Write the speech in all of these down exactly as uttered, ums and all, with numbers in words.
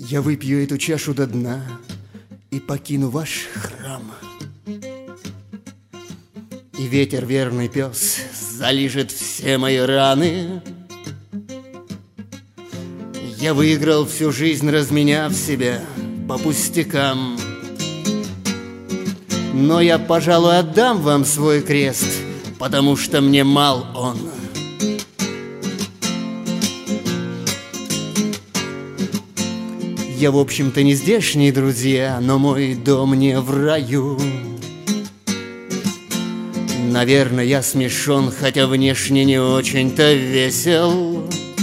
Я выпью эту чашу до дна и покину ваш храм. И ветер, верный пес, залижет все мои раны. Я выиграл всю жизнь, разменяв себя по пустякам. Но я, пожалуй, отдам вам свой крест, потому что мне мал он. Я, в общем-то, не здешний, друзья, но мой дом не в раю. Наверное, я смешон, хотя внешне не очень-то весел.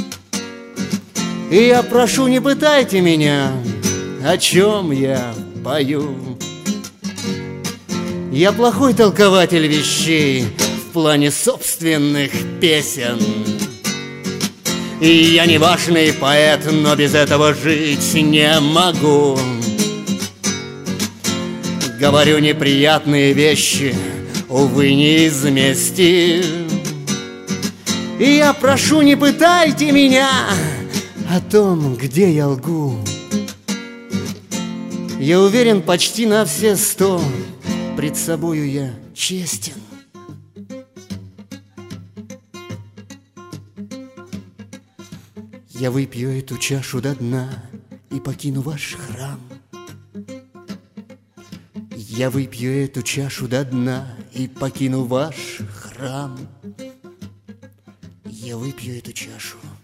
И я прошу, не пытайте меня, о чем я пою. Я плохой толкователь вещей в плане собственных песен. И я не важный поэт, но без этого жить не могу. Говорю неприятные вещи, увы, не из мести. И я прошу, не пытайте меня о том, где я лгу. Я уверен почти на все сто, пред собою я честен. Я выпью эту чашу до дна и покину ваш храм. Я выпью эту чашу до дна и покину ваш храм. Я выпью эту чашу